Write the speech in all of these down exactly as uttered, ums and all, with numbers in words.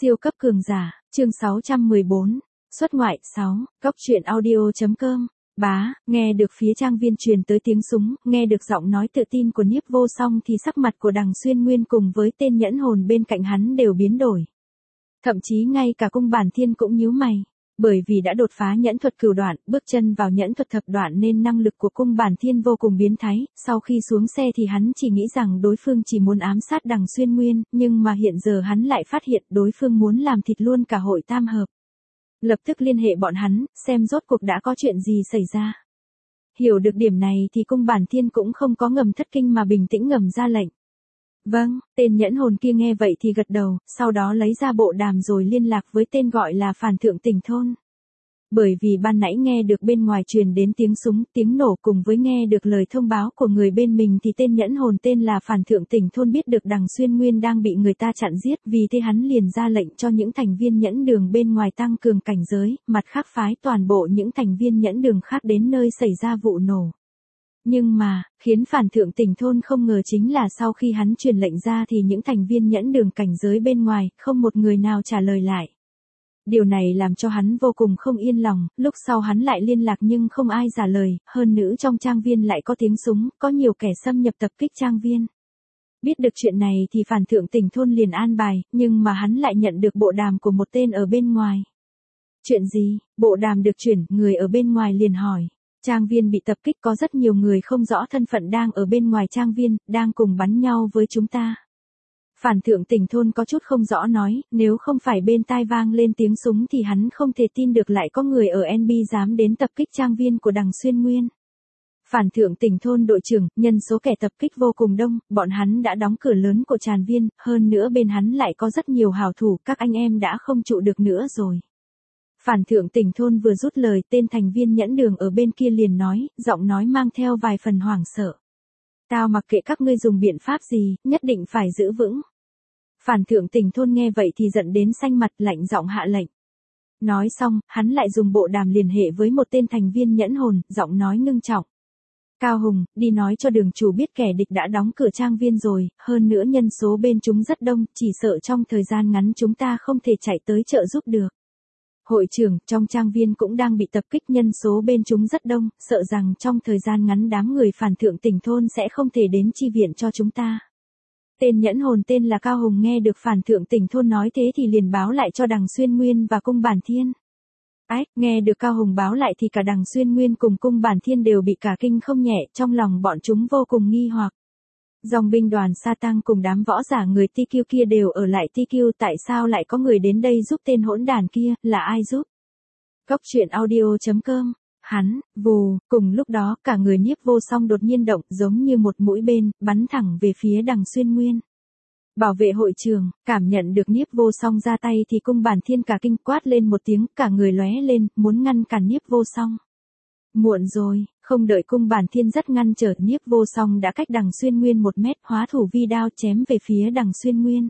Siêu cấp cường giả, chương sáu trăm mười bốn, xuất ngoại, sáu, cốc truyện audio.com, bá, nghe được phía trang viên truyền tới tiếng súng, nghe được giọng nói tự tin của Nhiếp Vô Song thì sắc mặt của Đằng Xuyên Nguyên cùng với tên nhẫn hồn bên cạnh hắn đều biến đổi. Thậm chí ngay cả Cung Bản Thiên cũng nhíu mày. Bởi vì đã đột phá nhẫn thuật cửu đoạn, bước chân vào nhẫn thuật thập đoạn nên năng lực của Cung Bản Thiên vô cùng biến thái, sau khi xuống xe thì hắn chỉ nghĩ rằng đối phương chỉ muốn ám sát Đằng Xuyên Nguyên, nhưng mà hiện giờ hắn lại phát hiện đối phương muốn làm thịt luôn cả hội tam hợp. Lập tức liên hệ bọn hắn, xem rốt cuộc đã có chuyện gì xảy ra. Hiểu được điểm này thì Cung Bản Thiên cũng không có ngầm thất kinh mà bình tĩnh ngầm ra lệnh. Vâng, tên nhẫn hồn kia nghe vậy thì gật đầu, sau đó lấy ra bộ đàm rồi liên lạc với tên gọi là Phản Thượng Tỉnh Thôn. Bởi vì ban nãy nghe được bên ngoài truyền đến tiếng súng, tiếng nổ cùng với nghe được lời thông báo của người bên mình thì tên nhẫn hồn tên là Phản Thượng Tỉnh Thôn biết được Đằng Xuyên Nguyên đang bị người ta chặn giết, vì thế hắn liền ra lệnh cho những thành viên nhẫn đường bên ngoài tăng cường cảnh giới, mặt khác phái toàn bộ những thành viên nhẫn đường khác đến nơi xảy ra vụ nổ. Nhưng mà, khiến Phản Thượng Tỉnh Thôn không ngờ chính là sau khi hắn truyền lệnh ra thì những thành viên nhẫn đường cảnh giới bên ngoài, không một người nào trả lời lại. Điều này làm cho hắn vô cùng không yên lòng, lúc sau hắn lại liên lạc nhưng không ai trả lời, hơn nữa trong trang viên lại có tiếng súng, có nhiều kẻ xâm nhập tập kích trang viên. Biết được chuyện này thì Phản Thượng Tỉnh Thôn liền an bài, nhưng mà hắn lại nhận được bộ đàm của một tên ở bên ngoài. Chuyện gì? Bộ đàm được chuyển, người ở bên ngoài liền hỏi. Trang viên bị tập kích có rất nhiều người không rõ thân phận đang ở bên ngoài trang viên, đang cùng bắn nhau với chúng ta. Phản Thượng Tỉnh Thôn có chút không rõ nói, nếu không phải bên tai vang lên tiếng súng thì hắn không thể tin được lại có người ở en bê dám đến tập kích trang viên của Đằng Xuyên Nguyên. Phản Thượng Tỉnh Thôn đội trưởng, nhân số kẻ tập kích vô cùng đông, bọn hắn đã đóng cửa lớn của tràn viên, hơn nữa bên hắn lại có rất nhiều hảo thủ, các anh em đã không trụ được nữa rồi. Phản Thượng Tỉnh Thôn vừa rút lời, tên thành viên nhẫn đường ở bên kia liền nói, giọng nói mang theo vài phần hoảng sợ. Tao mặc kệ các ngươi dùng biện pháp gì, nhất định phải giữ vững. Phản Thượng Tỉnh Thôn nghe vậy thì giận đến xanh mặt, lạnh giọng hạ lệnh. Nói xong, hắn lại dùng bộ đàm liên hệ với một tên thành viên nhẫn hồn, giọng nói ngưng trọng. Cao Hùng, đi nói cho đường chủ biết kẻ địch đã đóng cửa trang viên rồi, hơn nữa nhân số bên chúng rất đông, chỉ sợ trong thời gian ngắn chúng ta không thể chạy tới trợ giúp được. Hội trưởng, trong trang viên cũng đang bị tập kích, nhân số bên chúng rất đông, sợ rằng trong thời gian ngắn đám người Phản Thượng Tỉnh Thôn sẽ không thể đến chi viện cho chúng ta. Tên nhẫn hồn tên là Cao Hùng nghe được Phản Thượng Tỉnh Thôn nói thế thì liền báo lại cho Đằng Xuyên Nguyên và Cung Bản Thiên. Ách, nghe được Cao Hùng báo lại thì cả Đằng Xuyên Nguyên cùng Cung Bản Thiên đều bị cả kinh không nhẹ, trong lòng bọn chúng vô cùng nghi hoặc. Dòng binh đoàn Sa Tăng cùng đám võ giả người Ti Kiêu kia đều ở lại Ti Kiêu, tại sao lại có người đến đây giúp tên hỗn đàn kia, là ai giúp? Cốc truyện audio.com, hắn, vù, cùng lúc đó cả người Nhiếp Vô Song đột nhiên động giống như một mũi tên, bắn thẳng về phía Đằng Xuyên Nguyên. Bảo vệ hội trường, cảm nhận được Nhiếp Vô Song ra tay thì Cung Bản Thiên cả kinh quát lên một tiếng, cả người lóe lên, muốn ngăn cản Nhiếp Vô Song. Muộn rồi, không đợi Cung Bản Thiên rất ngăn trở, Nhiếp Vô Song đã cách Đằng Xuyên Nguyên một mét, hóa thủ vi đao chém về phía Đằng Xuyên Nguyên.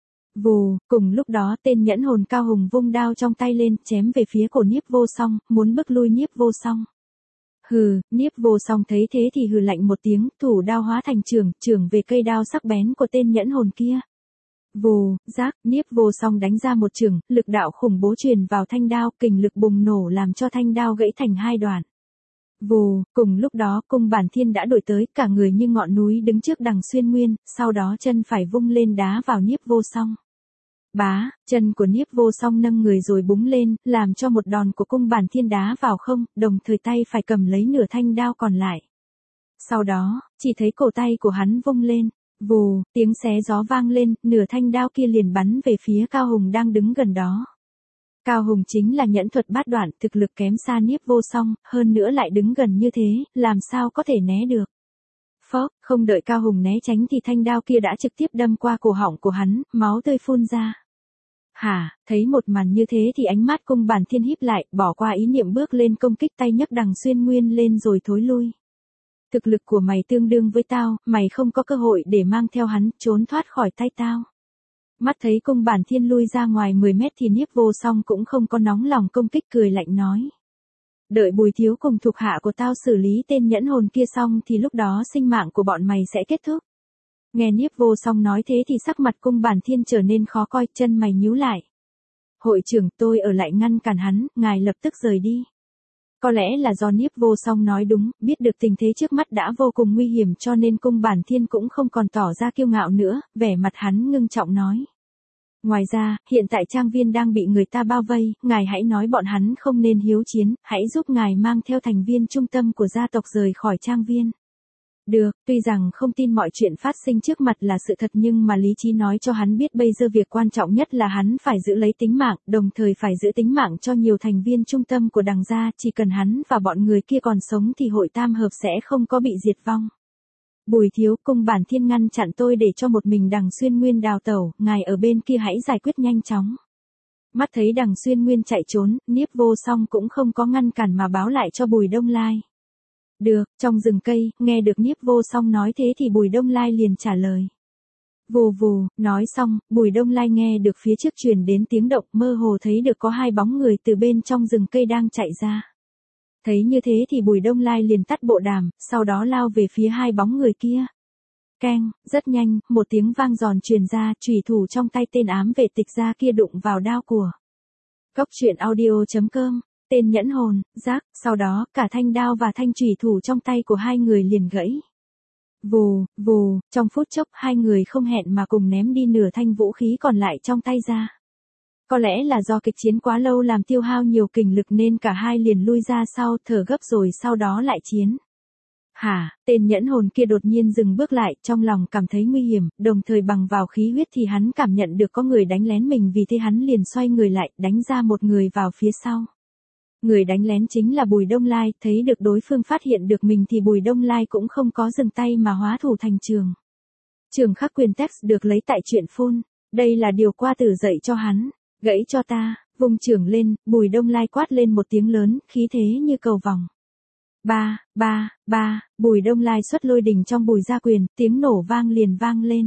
Vù, cùng lúc đó tên nhẫn hồn Cao Hùng vung đao trong tay lên, chém về phía cổ Nhiếp Vô Song, muốn bức lui Nhiếp Vô Song. Hừ, Nhiếp Vô Song thấy thế thì hừ lạnh một tiếng, thủ đao hóa thành trường, trường về cây đao sắc bén của tên nhẫn hồn kia. Vù, rác, Nhiếp Vô Song đánh ra một trường, lực đạo khủng bố truyền vào thanh đao, kình lực bùng nổ làm cho thanh đao gãy thành hai đoạn. Vù, cùng lúc đó Cung Bản Thiên đã đuổi tới, cả người như ngọn núi đứng trước Đằng Xuyên Nguyên, sau đó chân phải vung lên đá vào Nhiếp Vô Song. Bá, chân của Nhiếp Vô Song nâng người rồi búng lên, làm cho một đòn của Cung Bản Thiên đá vào không, đồng thời tay phải cầm lấy nửa thanh đao còn lại. Sau đó, chỉ thấy cổ tay của hắn vung lên, vù, tiếng xé gió vang lên, nửa thanh đao kia liền bắn về phía Cao Hùng đang đứng gần đó. Cao Hùng chính là nhẫn thuật bát đoạn, thực lực kém xa Nhiếp Vô Song, hơn nữa lại đứng gần như thế, làm sao có thể né được. Phốc, không đợi Cao Hùng né tránh thì thanh đao kia đã trực tiếp đâm qua cổ họng của hắn, máu tươi phun ra. Hả, thấy một màn như thế thì ánh mắt Cung Bản Thiên híp lại, bỏ qua ý niệm bước lên công kích, tay nhấc Đằng Xuyên Nguyên lên rồi thối lui. Thực lực của mày tương đương với tao, mày không có cơ hội để mang theo hắn, trốn thoát khỏi tay tao. Mắt thấy Cung Bản Thiên lui ra ngoài mười mét thì Nhiếp Vô Song cũng không có nóng lòng công kích, cười lạnh nói. Đợi Bùi Thiếu cùng thuộc hạ của tao xử lý tên nhẫn hồn kia xong thì lúc đó sinh mạng của bọn mày sẽ kết thúc. Nghe Nhiếp Vô Song nói thế thì sắc mặt Cung Bản Thiên trở nên khó coi, chân mày nhíu lại. Hội trưởng, tôi ở lại ngăn cản hắn, ngài lập tức rời đi. Có lẽ là do Niếp Vô Song nói đúng, biết được tình thế trước mắt đã vô cùng nguy hiểm cho nên Cung Bản Thiên cũng không còn tỏ ra kiêu ngạo nữa, vẻ mặt hắn ngưng trọng nói. Ngoài ra, hiện tại trang viên đang bị người ta bao vây, ngài hãy nói bọn hắn không nên hiếu chiến, hãy giúp ngài mang theo thành viên trung tâm của gia tộc rời khỏi trang viên. Được, tuy rằng không tin mọi chuyện phát sinh trước mặt là sự thật nhưng mà lý trí nói cho hắn biết bây giờ việc quan trọng nhất là hắn phải giữ lấy tính mạng, đồng thời phải giữ tính mạng cho nhiều thành viên trung tâm của Đằng gia, chỉ cần hắn và bọn người kia còn sống thì hội tam hợp sẽ không có bị diệt vong. Bùi thiếu, Cung Bản Thiên ngăn chặn tôi để cho một mình Đằng Xuyên Nguyên đào tẩu, ngài ở bên kia hãy giải quyết nhanh chóng. Mắt thấy Đằng Xuyên Nguyên chạy trốn, Niếp Vô Song cũng không có ngăn cản mà báo lại cho Bùi Đông Lai. Được, trong rừng cây, nghe được Niếp Vô Song nói thế thì Bùi Đông Lai liền trả lời. Vù vù, nói xong, Bùi Đông Lai nghe được phía trước truyền đến tiếng động, mơ hồ thấy được có hai bóng người từ bên trong rừng cây đang chạy ra. Thấy như thế thì Bùi Đông Lai liền tắt bộ đàm, sau đó lao về phía hai bóng người kia. Keng, rất nhanh, một tiếng vang giòn truyền ra, chủy thủ trong tay tên ám vệ Tịch gia kia đụng vào đao của. Cốc truyện audio chấm com, tên nhẫn hồn, rác, sau đó, cả thanh đao và thanh chủy thủ trong tay của hai người liền gãy. Vù, vù, trong phút chốc hai người không hẹn mà cùng ném đi nửa thanh vũ khí còn lại trong tay ra. Có lẽ là do kịch chiến quá lâu làm tiêu hao nhiều kình lực nên cả hai liền lui ra sau, thở gấp rồi sau đó lại chiến. Hả, tên nhẫn hồn kia đột nhiên dừng bước lại, trong lòng cảm thấy nguy hiểm, đồng thời bằng vào khí huyết thì hắn cảm nhận được có người đánh lén mình, vì thế hắn liền xoay người lại, đánh ra một người vào phía sau. Người đánh lén chính là Bùi Đông Lai, thấy được đối phương phát hiện được mình thì Bùi Đông Lai cũng không có dừng tay mà hóa thủ thành trường. Trường khắc quyền text được lấy tại truyện phun, đây là điều qua tử dạy cho hắn. Gãy cho ta, vung trường lên, Bùi Đông Lai quát lên một tiếng lớn, khí thế như cầu vòng. Ba, ba, ba, Bùi Đông Lai xuất lôi đình trong Bùi gia quyền, tiếng nổ vang liền vang lên.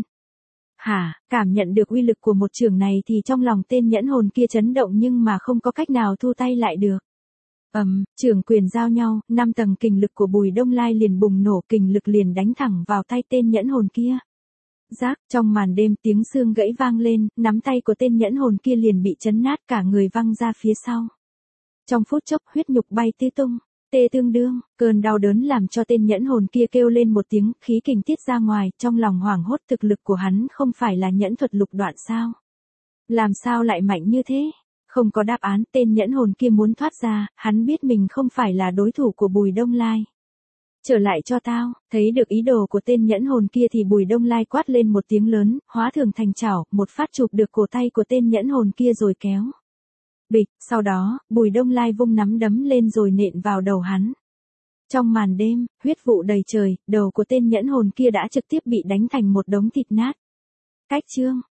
Hả, cảm nhận được uy lực của một trường này thì trong lòng tên nhẫn hồn kia chấn động nhưng mà không có cách nào thu tay lại được. Ầm, um, trường quyền giao nhau, năm tầng kình lực của Bùi Đông Lai liền bùng nổ, kình lực liền đánh thẳng vào tay tên nhẫn hồn kia. Rác, trong màn đêm tiếng xương gãy vang lên, nắm tay của tên nhẫn hồn kia liền bị chấn nát, cả người văng ra phía sau. Trong phút chốc huyết nhục bay tứ tung, tê tương đương, cơn đau đớn làm cho tên nhẫn hồn kia kêu lên một tiếng, khí kình tiết ra ngoài, trong lòng hoảng hốt, thực lực của hắn không phải là nhẫn thuật lục đoạn sao? Làm sao lại mạnh như thế? Không có đáp án, tên nhẫn hồn kia muốn thoát ra, hắn biết mình không phải là đối thủ của Bùi Đông Lai. Trở lại cho tao, thấy được ý đồ của tên nhẫn hồn kia thì Bùi Đông Lai quát lên một tiếng lớn, hóa thường thành chảo, một phát chụp được cổ tay của tên nhẫn hồn kia rồi kéo. Bịch, sau đó, Bùi Đông Lai vung nắm đấm lên rồi nện vào đầu hắn. Trong màn đêm, huyết vụ đầy trời, đầu của tên nhẫn hồn kia đã trực tiếp bị đánh thành một đống thịt nát. Cách chương